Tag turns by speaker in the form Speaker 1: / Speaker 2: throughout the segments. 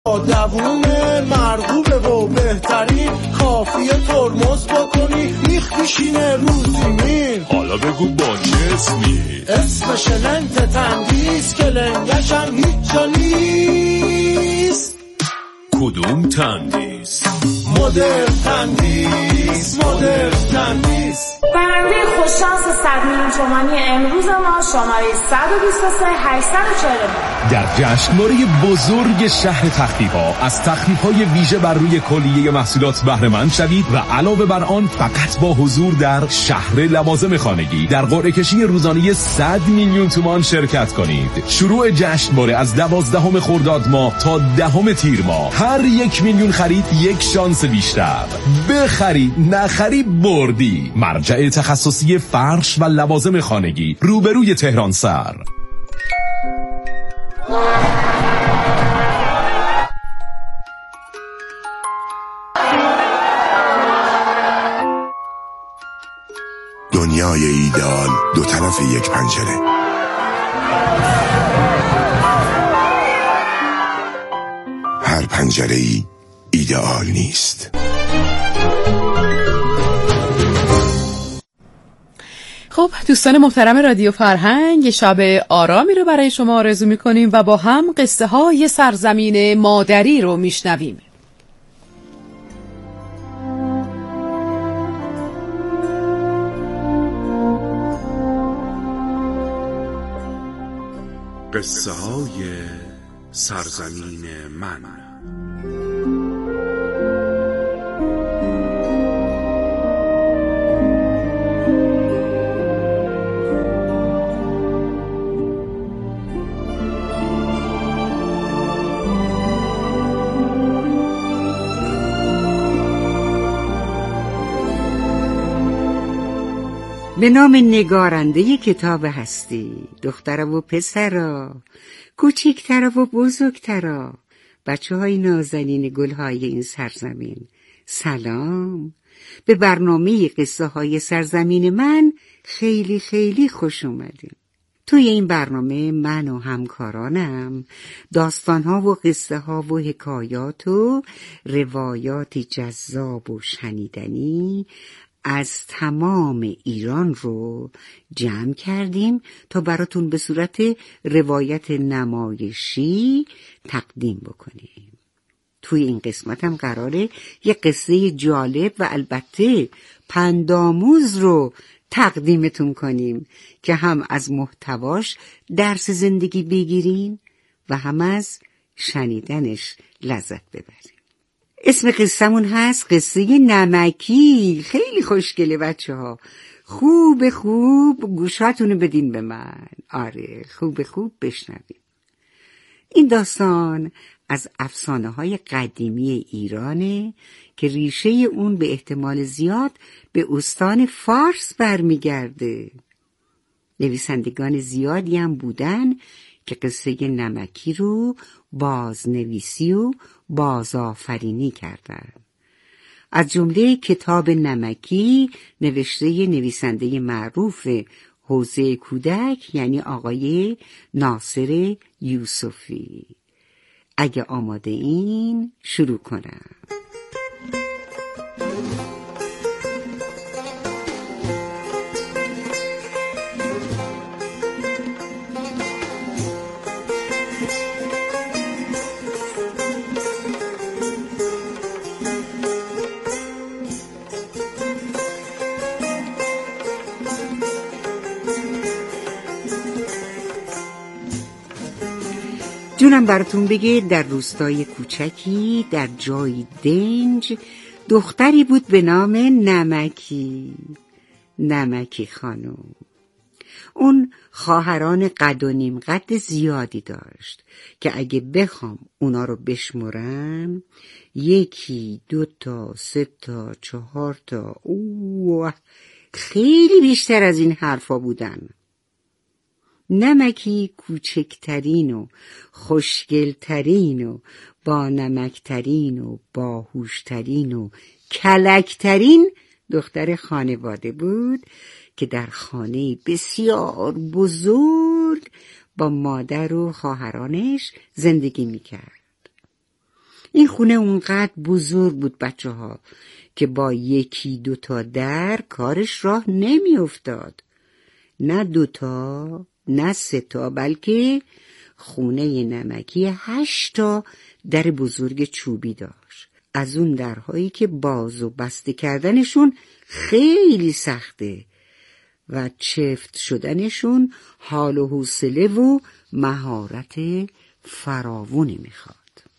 Speaker 1: دوونه مرغوبه و بهترین کافیه ترمز بکنی میخ میشینه رو زمین.
Speaker 2: حالا بگو با چه اسمی؟
Speaker 1: اسمش لنت تندیس که لنگشم هیچ جا نیست.
Speaker 2: کدوم تندیس؟
Speaker 1: مدرن تندیس، مدرن تندیس.
Speaker 3: برنامه خوششانس 100 میلیون تومانی امروز ما شماره 123 840
Speaker 4: در جشنواره بزرگ شهر تخفیف‌ها از تخفیف‌های ویژه بر روی کلیه محصولات بهره مند شوید و علاوه بر آن فقط با حضور در شهر لوازم خانگی در قرعه کشی روزانه 100 میلیون تومان شرکت کنید. شروع جشنواره از 12 خرداد ماه تا 10 تیر ماه. هر 1 میلیون خرید یک شانس بیشتر. بخری نخری بردی. مرجع تخصصی فرش و لوازم خانگی روبروی تهران سر.
Speaker 5: دنیای ایدئال دو طرف یک پنجره. هر پنجره‌ای ایدئال نیست.
Speaker 6: خب دوستان محترم رادیو فرهنگ، شب آرامی رو برای شما آرزو می‌کنیم و با هم قصه های سرزمین مادری رو میشنویم.
Speaker 2: قصه های سرزمین من.
Speaker 7: به نام نگارنده کتاب هستی، دخترا و پسرا، کوچیکترا و بزرگترا، بچه های نازنین گلهای این سرزمین، سلام. به برنامه قصه های سرزمین من خیلی خیلی خوش اومدیم. توی این برنامه من و همکارانم داستانها و قصه ها و حکایات و روایاتی جذاب و شنیدنی از تمام ایران رو جمع کردیم تا براتون به صورت روایت نمایشی تقدیم بکنیم. توی این قسمت هم قراره یه قصه جالب و البته پندآموز رو تقدیمتون کنیم که هم از محتواش درس زندگی بگیرین و هم از شنیدنش لذت ببرین. اسم قصه‌مون هست قصه نمکی. خیلی خوشگله بچه ها. خوب گوشاتونو بدین به من. آره خوب بشنویم. این داستان از افسانه‌های قدیمی ایرانه که ریشه اون به احتمال زیاد به استان فارس برمیگرده. نویسندگان زیادی هم بودن که قصه نمکی رو بازنویسی و بازآفرینی کردن. از جمله کتاب نمکی نوشته نویسنده معروف حوزه کودک یعنی آقای ناصر یوسفی. اگه آماده این شروع کنم. جونم براتون بگه در روستای کوچکی در جای دنج دختری بود به نام نمکی خانم. اون خواهران قد و نیم قد زیادی داشت که اگه بخوام اونا رو بشمرم 1 2 3 4 خیلی بیشتر از این حرفا بودن. نمکی کوچکترین و خوشگلترین و با نمکترین و باهوشترین و کلکترین دختر خانواده بود که در خانه بسیار بزرگ با مادر و خواهرانش زندگی میکرد. این خونه اونقدر بزرگ بود بچه ها که با 1-2 در کارش راه نمی افتاد. نه 2 نه 3 بلکه خونه نمکی 8 در بزرگ چوبی داشت. از اون درهایی که باز و بسته کردنشون خیلی سخته و چفت شدنشون حال و حوصله و مهارت فراوانی میخواد.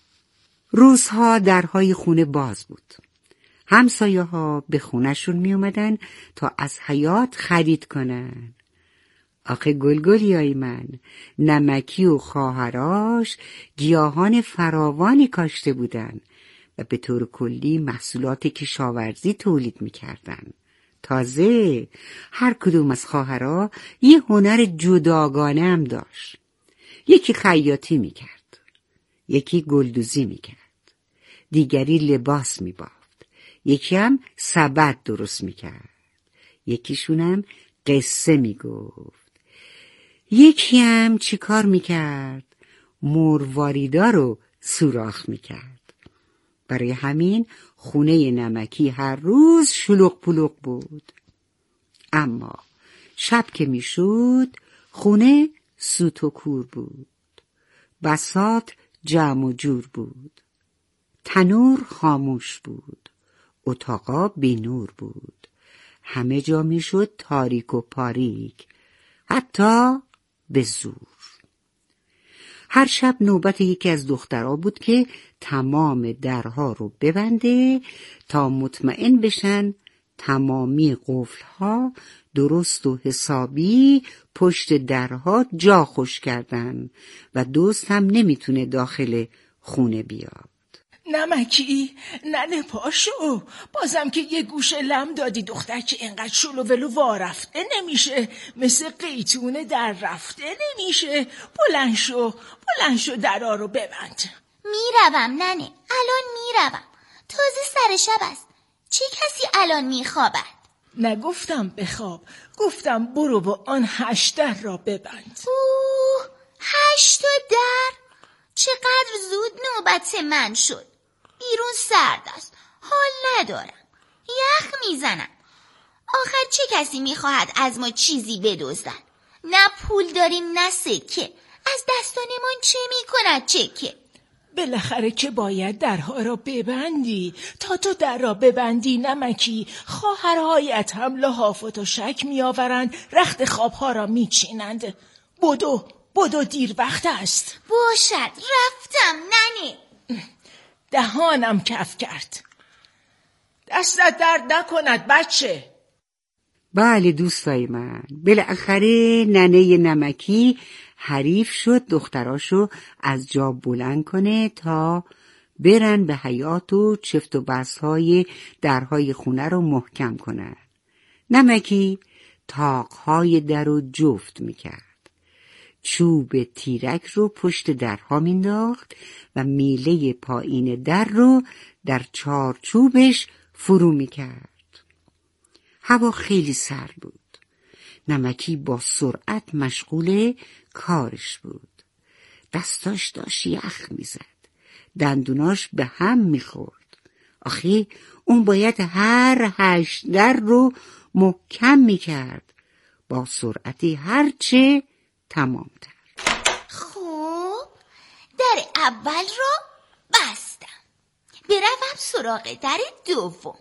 Speaker 7: روزها درهای خونه باز بود. همسایه ها به خونشون می اومدن تا از حیاط خرید کنن. آخه گلگلیای من، نمکی و خواهراش گیاهان فراوانی کاشته بودن و به طور کلی محصولات کشاورزی تولید می کردن. تازه هر کدوم از خواهرها یه هنر جداگانه هم داشت. یکی خیاطی می کرد، یکی گلدوزی می کرد، دیگری لباس می بافت، یکی هم سبد درست می کرد، یکیشون هم قصه می گفت، یکی هم چی کار می کرد؟ مرواریدا رو سوراخ می کرد. برای همین خونه نمکی هر روز شلوغ پلوغ بود. اما شب که می شد خونه سوت و کور بود. بساط جمع و جور بود. تنور خاموش بود. اتاقا بی نور بود. همه جا می شد تاریک و پاریک، حتی به زور. هر شب نوبت یکی از دخترها بود که تمام درها رو ببنده تا مطمئن بشن تمامی قفلها درست و حسابی پشت درها جا خوش کردن و دوست هم نمیتونه داخل خونه بیاد.
Speaker 8: نمکی، ننه پاشو، بازم که یه گوشه لم دادی دختر که اینقدر شلو ولو وارفته نمیشه، مثل قیتونه در رفته نمیشه. بلند شو درا رو ببند.
Speaker 9: میروم ننه، الان میروم، تازه سر شب است، چه کسی الان میخوابد؟
Speaker 8: نگفتم بخواب، گفتم برو و آن 8 در را ببند.
Speaker 9: 8 در؟ چقدر زود نوبت من شد. بیرون سرد است، حال ندارم، یخ میزنم. آخر چه کسی میخواهد از ما چیزی بدزدن؟ نه پول داریم نه سکه، از دستانمان چه میکند چکه؟
Speaker 8: بالاخره که باید درها را ببندی. تا تو در را ببندی نمکی، خواهرهایت هم لحافت و شک میآورند، رخت خوابها را میچینند. بدو دیر وقت است.
Speaker 9: باشد، رفتم ننه.
Speaker 8: دهانم کف کرد. دستت درد نکند بچه.
Speaker 7: بله دوستای من، بالاخره ننه نمکی حریف شد دختراشو از جا بلند کنه تا برن به حیاط و چفت و بسهای درهای خونه رو محکم کنن. نمکی تاقهای در رو جفت میکرد، چوب تیرک رو پشت درها مینداخت و میله پایین در رو در چارچوبش فرو میکرد. هوا خیلی سرد بود. نمکی با سرعت مشغول کارش بود. دستاش داشت یخ میزد، دندوناش به هم میخورد. آخه اون باید هر 8 در رو محکم میکرد با سرعتی هرچه تمامتر.
Speaker 9: خب در اول رو بستم، بروم سراغ در دوم.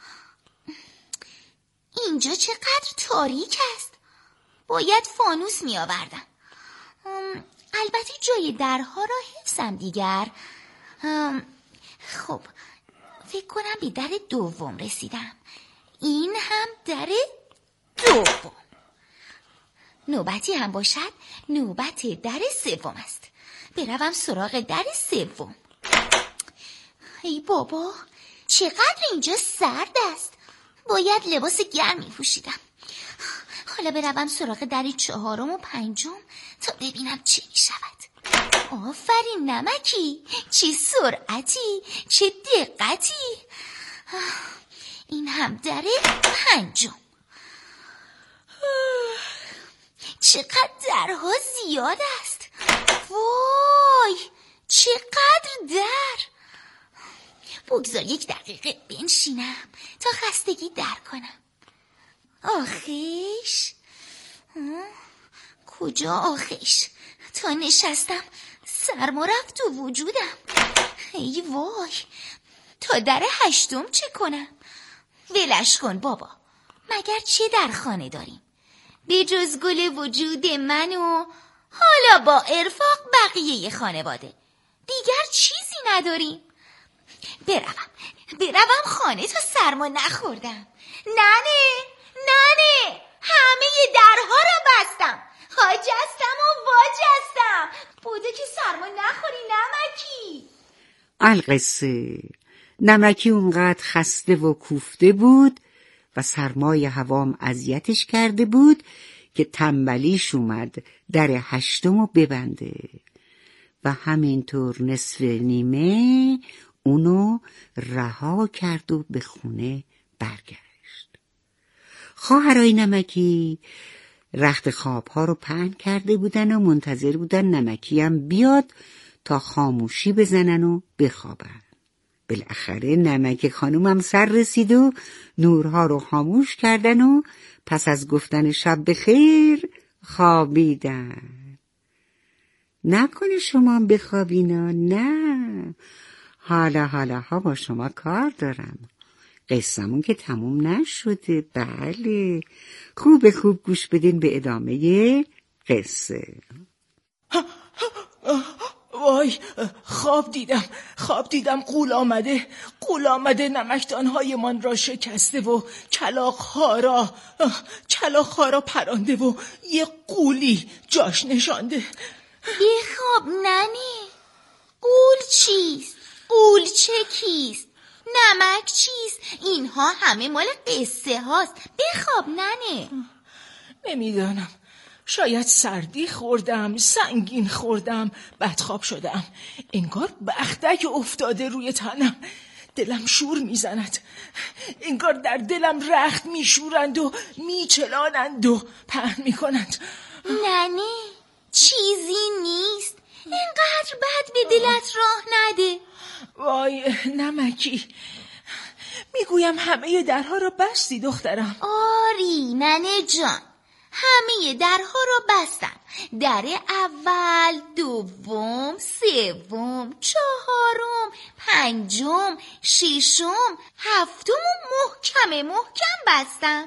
Speaker 9: اینجا چقدر تاریک است، باید فانوس می آوردم. البته جای درها را حفظم دیگر. خب فکر کنم به در دوم رسیدم. این هم در دوم. نوبتی هم باشد نوبت در سوم است. بروم سراغ در سوم. ای بابا چقدر اینجا سرد است، باید لباس گرمی پوشیدم. حالا بروم سراغ در 4 و 5 تا ببینم چه می شود. آفرین نمکی، چه سرعتی، چه دقتی. این هم در 5. چقدر درها زیاد است. وای چقدر در. بگذار 1 دقیقه بنشینم تا خستگی در کنم. آخیش؟ کجا آخیش؟ تا نشستم سرما رفت تو وجودم. ای وای، تا در 8م چه کنم؟ ولش کن بابا، مگر چه در خانه داریم به جز گل وجود من و حالا با ارفاق بقیه خانواده؟ دیگر چیزی نداریم. بروم خانه تا سرما نخوردم. ننه همه درها را بستم، خاجستم و واجستم، بوده که سرما نخوری نمکی.
Speaker 7: القصه نمکی اونقدر خسته و کوفته بود و سرمای هوام اذیتش کرده بود که تنبلیش اومد در 8م ببنده و همینطور نصف نیمه اونو رها کرد و به خونه برگشت. خواهرای نمکی رخت خوابها رو پهن کرده بودن و منتظر بودن نمکی هم بیاد تا خاموشی بزنن و بخوابن. بالاخره نمک خانوم هم سر رسید و نورها رو خاموش کردن و پس از گفتن شب بخیر خوابیدن. نکنه شما هم بخوابینا؟ نه، حالا با شما کار دارم. قصه‌مون که تموم نشده. بله، خوب گوش بدین به ادامه قصه.
Speaker 8: وای، خواب دیدم قول آمده نمکدانهای من را شکسته و کلاغ‌ها را پرانده و یه قولی جاش نشانده.
Speaker 9: بخواب ننه. قول چیست؟ قول چه کیست؟ نمک چیست؟ اینها همه مال قصه هاست. بخواب ننه.
Speaker 8: نمیدانم، شاید سردی خوردم، سنگین خوردم، بدخواب شدم. انگار بختک افتاده روی تنم. دلم شور میزند. انگار در دلم رخت میشورند و میچلانند و پهن میکنند.
Speaker 9: ننه، چیزی نیست. اینقدر بد به دلت راه نده.
Speaker 8: وای نمکی، میگویم همه درها را بستی دخترم.
Speaker 9: آری ننه جان، همه درها را بستم. در اول، دوم، سوم، چهارم، پنجم، ششم، هفتم و محکم بستم.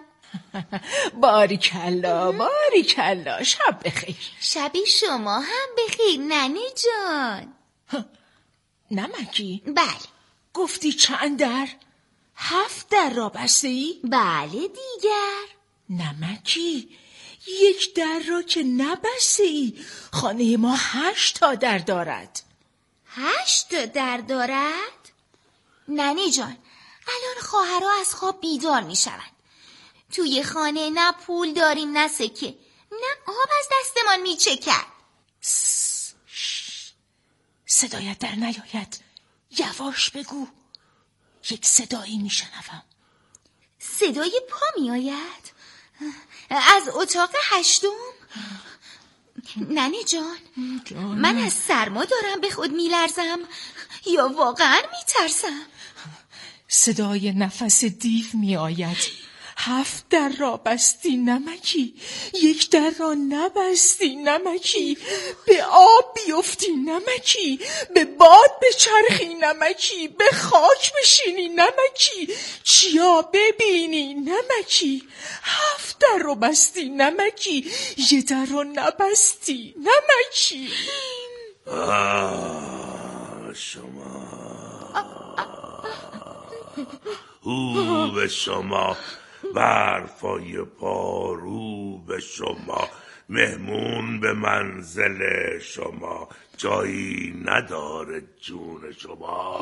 Speaker 8: باریکلا، شب بخیر.
Speaker 9: شب شما هم بخیر ننه جان.
Speaker 8: نمکی؟
Speaker 9: بله.
Speaker 8: گفتی چند در؟ 7 در را بسته ای؟
Speaker 9: بله دیگر.
Speaker 8: نمکی، 1 در را که نبسته ای. خانه ما 8 تا در دارد.
Speaker 9: 8 تا در دارد؟ ننه جان، الان خواهرها از خواب بیدار می شوند. توی خانه نه پول داریم نه سکه، نه آب از دستمان می چکد.
Speaker 8: صدایت در نیاید، یواش بگو. یک صدایی می شنوم.
Speaker 9: صدای پا می آید؟ از اتاق 8م؟ ننه جان، من از سرما دارم به خود می لرزم یا واقعا می ترسم؟
Speaker 8: صدای نفس دیو می آید. 7 در را بستی نمکی، 1 در را نبستی نمکی. به آب بیفتی نمکی، به باد بچرخی نمکی، به خاک بشینی نمکی، چیا ببینی نمکی. 7 در را بستی نمکی، 1 در را نبستی نمکی.
Speaker 10: شما او به شما، برفای پارو به شما، مهمون به منزل شما، جایی نداره جون شما.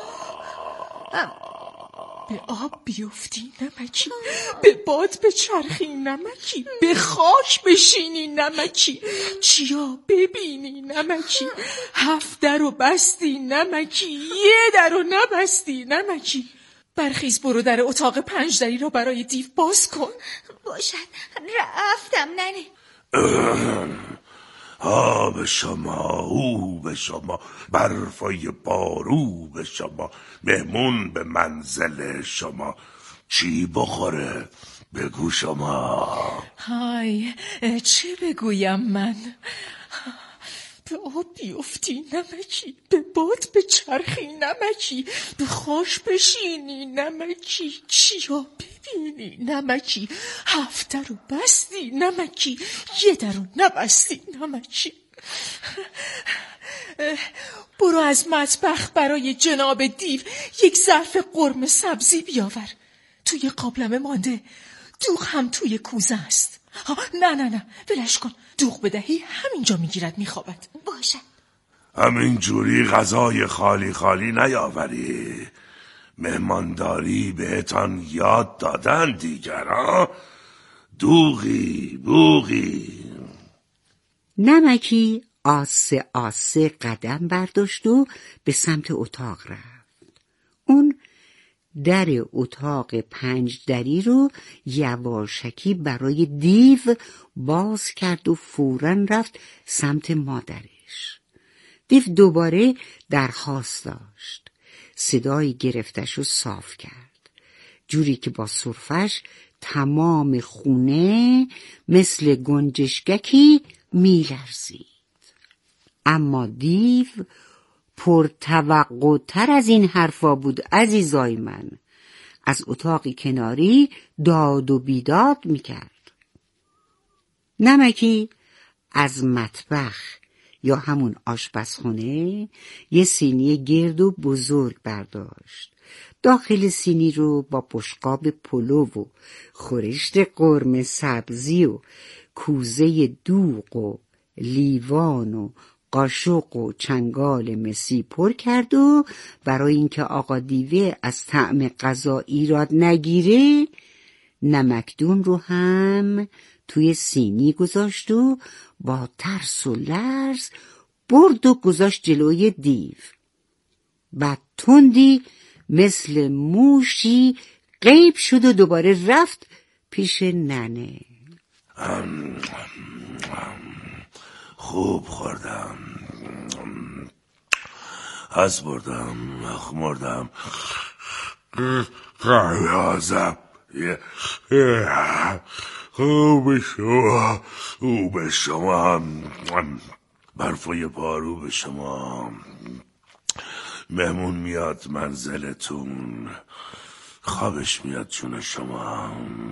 Speaker 8: به آب بیفتی نمکی، به باد بچرخی نمکی، به خاک بشینی نمکی، چیا ببینی نمکی. 7 در رو بستی نمکی، 1 در رو نبستی نمکی. برخیز برو در اتاق 5 دری را برای دیو باز کن.
Speaker 9: باشد، رفتم ننه.
Speaker 10: آب شما، او به شما، برفای بارو به شما، مهمون به منزل شما. چی بخوره بگو شما.
Speaker 8: های چه بگویم من؟ به آب بیفتی نمکی، به باد بچرخی نمکی، به خاش بشینی نمکی، چیا ببینی نمکی، هفته رو بستی نمکی، یه در رو نبستی نمکی. برو از مطبخ برای جناب دیو یک ظرف قرمه سبزی بیاور. توی قابلمه مانده، دوغ هم توی کوزه است. نه ولش کن، دوغ بدهی همینجا میگیرد میخوابد.
Speaker 9: باشه.
Speaker 10: همین جوری غذای خالی خالی نیاوری. مهمانداری بهتان یاد دادن دیگر ها. دوغی بوغی.
Speaker 7: نمکی آسه آسه قدم برداشت و به سمت اتاق رفت. اون در اتاق 5 دری رو یواشکی برای دیو باز کرد و فوراً رفت سمت مادرش. دیو دوباره درخواست داشت. صدای گرفتش رو صاف کرد، جوری که با سرفش تمام خونه مثل گنجشگکی میلرزید. اما دیو پرتوقع تر از این حرفا بود. عزیزای من، از اتاقی کناری داد و بیداد میکرد. نمکی از مطبخ یا همون آشپزخونه یه سینی گرد و بزرگ برداشت. داخل سینی رو با بشقاب پلو و خورشت قرمه سبزی و کوزه دوغ و لیوان و قاشق و چنگال مسی پر کرد و برای اینکه آقا دیوه از طعم غذا ایراد نگیره، نمکدون رو هم توی سینی گذاشت و با ترس و لرز برد و گذاشت جلوی دیو. بعد تندی مثل موشی غیب شد و دوباره رفت پیش ننه.
Speaker 10: خوب خوردم، از بردم، مردم، قیازم. خوب شما، او به شما، برفای پارو به شما. مهمون میاد منزلتون، خوابش میاد جون شما.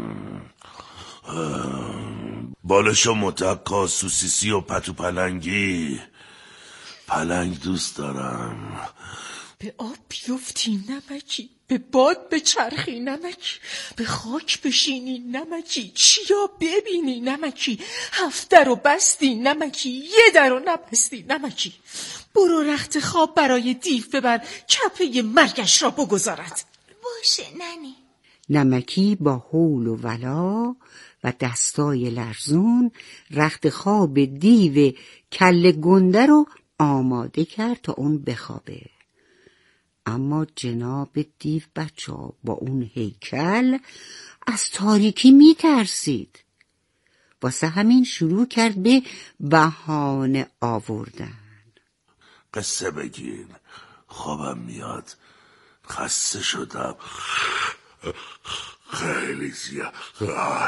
Speaker 10: بالش و متکا، سوسیسی و پتو پلنگی. پلنگ دوست دارم.
Speaker 8: به آب بیفتی نمکی، به باد بچرخی نمکی، به خاک بشینی نمکی، چیا ببینی نمکی، هفته رو بستی نمکی، یه در رو نبستی نمکی. برو رخت خواب برای دیو ببر، کپه مرگش را بگذارد.
Speaker 9: باشه ننی.
Speaker 7: نمکی با حول و ولا و دستای لرزون رخت خواب دیو کله گنده رو آماده کرد تا اون بخوابه. اما جناب دیو بچه‌ها با اون هیکل از تاریکی میترسید. واسه همین شروع کرد به بهانه آوردن.
Speaker 10: قصه بگین، خوابم میاد، خسته شدم، خیلی زیاد.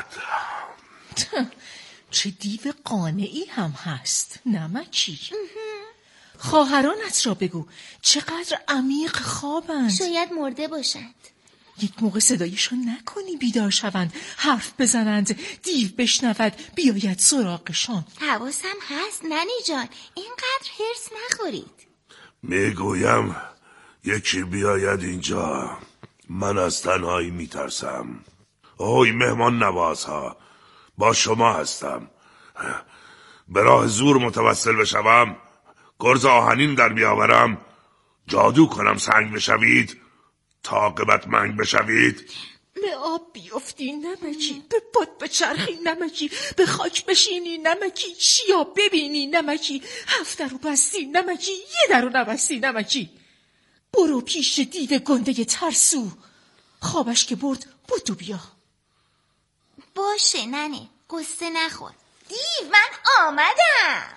Speaker 8: چه دیو قانعی هم هست نمکی. خواهرانت را بگو چقدر عمیق خوابند.
Speaker 9: شاید مرده باشند.
Speaker 8: یک موقع صدایشان نکنی بیدار شوند، حرف بزنند، دیو بشنود بیاید سراغشان.
Speaker 9: حواسم هست ننی جان، اینقدر هرس نخورید.
Speaker 10: میگویم یکی بیاید اینجا، من از تنهایی میترسم. اوی مهمان نوازها، با شما هستم. به راه زور متوسل بشوم، گرز آهنین در بیاورم، جادو کنم سنگ بشوید، تا عاقبت منگ بشوید.
Speaker 8: به آب بیفتی نمکی، به باد بچرخی نمکی، به خاک بشینی نمکی، چیا ببینی نمکی، هفته رو بستی نمکی، یه در رو نبستی نمکی. برو پیش دیو گنده ترسو، خوابش که برد بودو بیا.
Speaker 9: باشه ننه، قصه نخور. دیو من آمدم.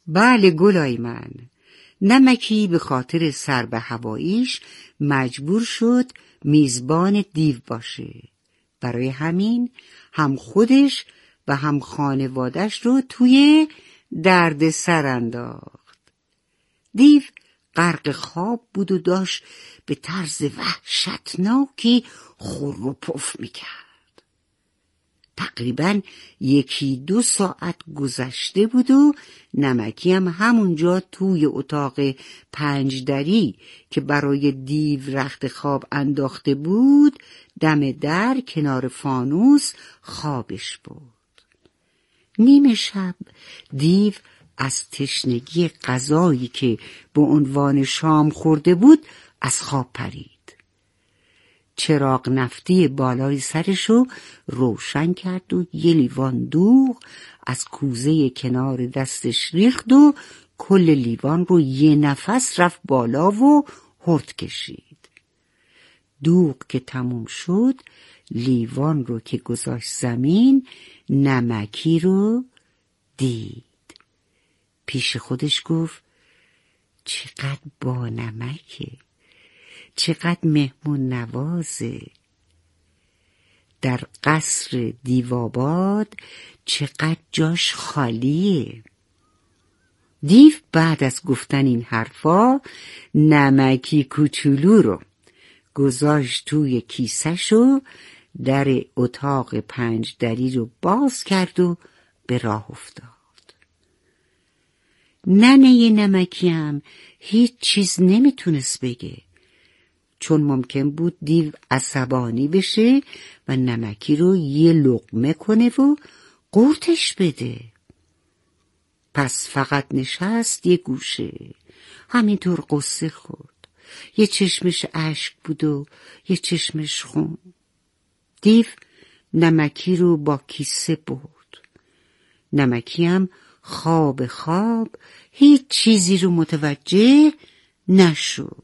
Speaker 7: بله گلای من. نمکی به خاطر سر به هواییش مجبور شد میزبان دیو باشه. برای همین هم خودش و هم خانوادش رو توی درد سر انداخت. دیو غرق خواب بود و داشت به طرز وحشتناکی خور و پف میکرد. تقریباً 1-2 ساعت گذشته بود و نمکی هم همونجا توی اتاق 5 دری که برای دیو رخت خواب انداخته بود دم در کنار فانوس خوابش بود. نیمه شب دیو از تشنگی غذایی که به عنوان شام خورده بود از خواب پرید. چراغ نفتی بالای سرشو روشن کرد و یه لیوان دوغ از کوزه کنار دستش ریخت و کل لیوان رو یه نفس رفت بالا و هرد کشید. دوغ که تموم شد لیوان رو که گذاشت زمین نمکی رو دید. پیش خودش گفت چقدر با نمکه، چقدر مهمون نوازه. در قصر دیوآباد چقدر جاش خالیه. دیو بعد از گفتن این حرفا نمکی کوچولو رو گذاشت توی کیسش و در اتاق 5 دری رو باز کرد و به راه افتاد. ننه نمکی هم هیچ چیز نمیتونست بگه، چون ممکن بود دیو عصبانی بشه و نمکی رو یه لقمه کنه و قورتش بده. پس فقط نشست یه گوشه، همینطور قصه خورد. یه چشمش اشک بود و یه چشمش خون. دیو نمکی رو با کیسه برد. نمکی هم خواب هیچ چیزی رو متوجه نشد.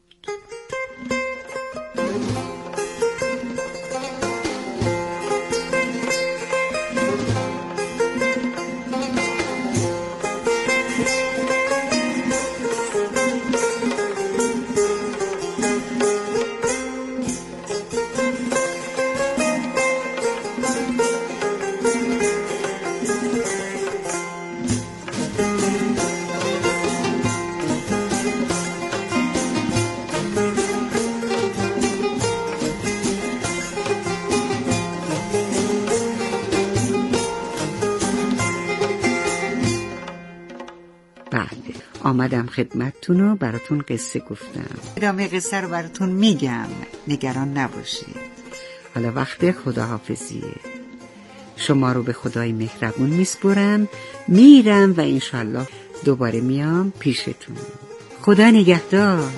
Speaker 7: آمدم خدمتتون و براتون قصه گفتم. ادامه قصه رو براتون میگم، نگران نباشید. حالا وقت خداحافظیه. شما رو به خدای مهربون میسپرم، میرم و انشالله دوباره میام پیشتون. خدا نگهدار.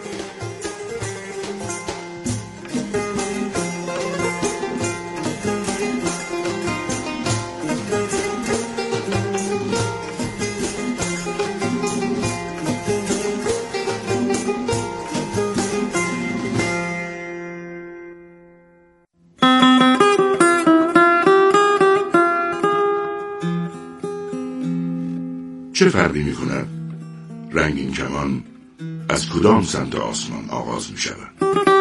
Speaker 5: چه فرقی می کند رنگین کمان از کدام سمت آسمان آغاز می شود؟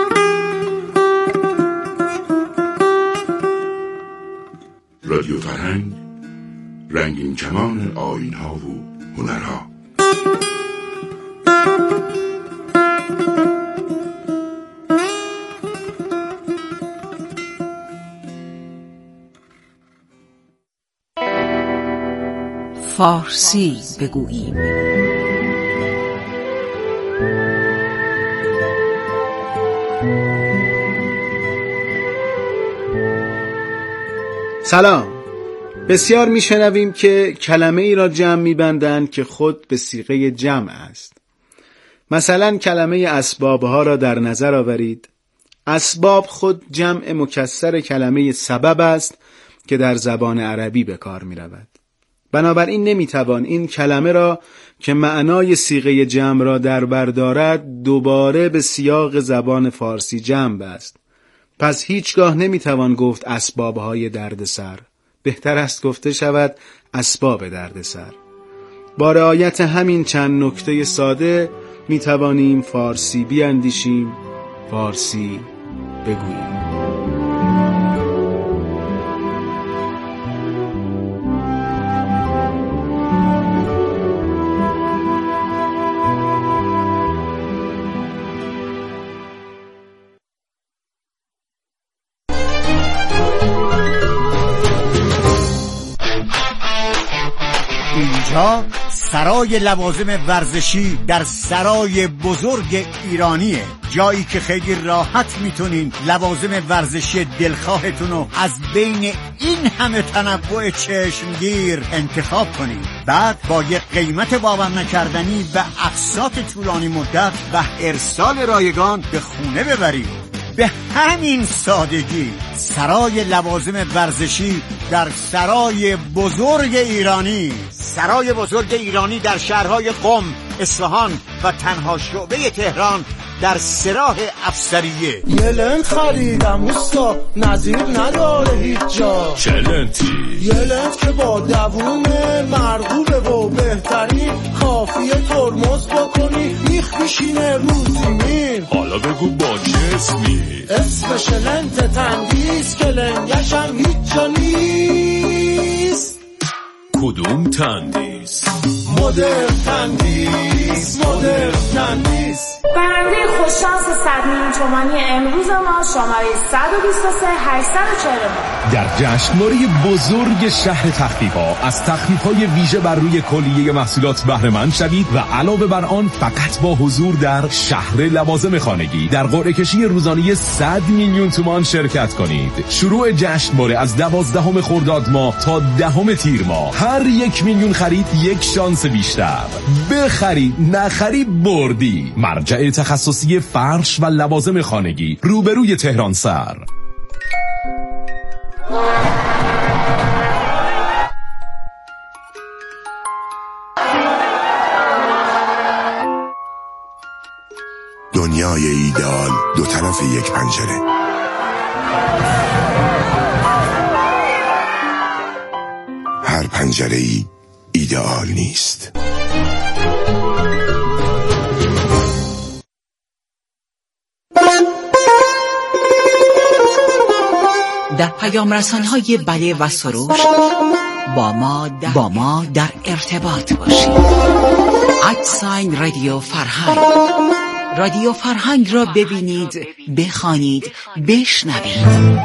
Speaker 5: رادیو فرهنگ، رنگین کمان آیین‌ها و هنرها.
Speaker 8: فارسی بگوییم.
Speaker 1: سلام. بسیار میشنویم که کلمه ای را جمع میبندند که خود به صیغه جمع است. مثلا کلمه اسبابها را در نظر آورید. اسباب خود جمع مکسر کلمه سبب است که در زبان عربی به کار می رود. بنابراین نمیتوان این کلمه را که معنای صیغه جمع را در بر دارد دوباره به سیاق زبان فارسی جمع بست. پس هیچگاه نمیتوان گفت اسبابهای دردسر. بهتر است گفته شود اسباب دردسر. با رعایت همین چند نکته ساده می توانیم فارسی بیاندیشیم، فارسی بگوییم.
Speaker 11: اینجا سرای لوازم ورزشی در سرای بزرگ ایرانیه، جایی که خیلی راحت میتونین لوازم ورزشی دلخواهتون رو از بین این همه تنوع چشمگیر انتخاب کنین. بعد با یک قیمت باور نکردنی و اقساط طولانی مدت و ارسال رایگان به خونه ببرید. به همین سادگی سرای لوازم ورزشی در سرای بزرگ ایرانی. سرای بزرگ ایرانی در شهرهای قم، اصفهان و تنها شعبه تهران در سراح افسریه.
Speaker 12: یه لنت خریدم اوستا، نظیر نداره هیچ جا.
Speaker 2: چه لنتی؟
Speaker 12: یه لنت که با دووم مرغوبه و بهترین، کافیه ترمز بکنی میخ میشینه رو زمین.
Speaker 2: حالا بگو با چه اسمی؟
Speaker 12: اسمش لنت تندیس که لنگشم هیچ جا نیست.
Speaker 2: کدوم تندیس؟
Speaker 12: مدرن تندیس، مدرن تندیس.
Speaker 3: برنده خوششانس 100 میلیون تومانی امروز ما شماره 123 849.
Speaker 4: در جشنواره بزرگ شهر تخفیف‌ها از تخفیف‌های ویژه بر روی کلیه محصولات بهره مند شوید و علاوه بر آن فقط با حضور در شهر لوازم خانگی در قرعه کشی روزانه 100 میلیون تومان شرکت کنید. شروع جشنواره از 12 خرداد ماه تا 10 تیر ماه. هر 1 میلیون خرید یک شانس بیشتر. بخرید، نخرید بردی. مرجع تخصصی فرش و لوازم خانگی، روبروی تهران سر.
Speaker 5: دنیای ایدئال دو طرف یک پنجره. هر پنجره‌ای ایدئال نیست.
Speaker 13: در پیام رسان‌های بله و سروش با ما در ارتباط باشید. @رادیو فرهنگ. رادیو فرهنگ را ببینید، بخوانید، بشنوید.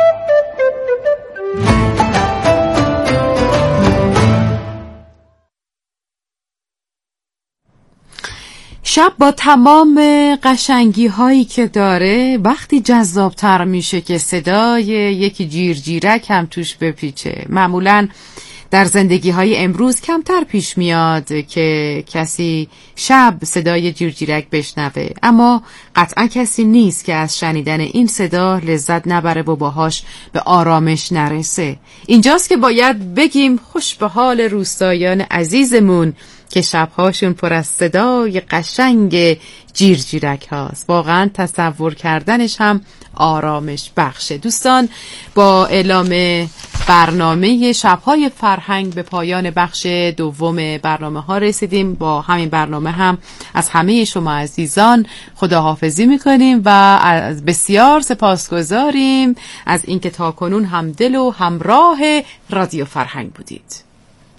Speaker 6: شب با تمام قشنگی هایی که داره وقتی جذابتر میشه که صدای یکی جیرجیرک هم توش بپیچه. معمولاً در زندگی های امروز کمتر پیش میاد که کسی شب صدای جیرجیرک بشنوه، اما قطعا کسی نیست که از شنیدن این صدا لذت نبره و باهاش به آرامش نرسه. اینجاست که باید بگیم خوش به حال روستایان عزیزمون که شبهاشون پر از صدای قشنگ جیرجیرک هاست. واقعا تصور کردنش هم آرامش بخشه. دوستان، با اعلام برنامه شبهای فرهنگ به پایان بخش دوم برنامه ها رسیدیم. با همین برنامه هم از همه شما عزیزان خداحافظی میکنیم و از بسیار سپاسگزاریم از اینکه تا کنون همدل و همراه رادیو فرهنگ بودید.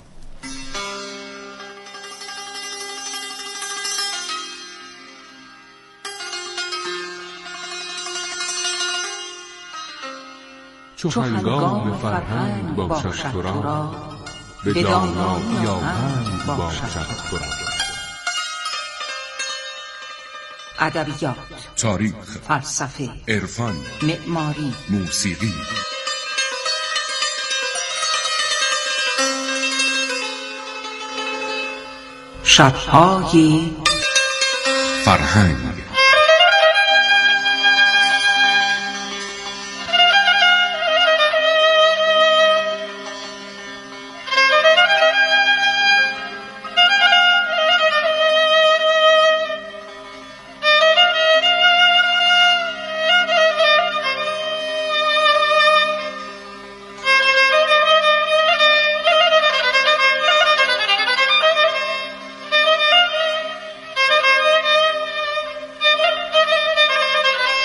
Speaker 2: چو هنگام فرهنگ باشد تو را، به دانایی آهنگ باشد تو را.
Speaker 13: ادبیات،
Speaker 2: تاریخ،
Speaker 13: فلسفه،
Speaker 2: عرفان،
Speaker 13: معماری،
Speaker 2: موسیقی.
Speaker 13: شبهای
Speaker 2: فرهنگ.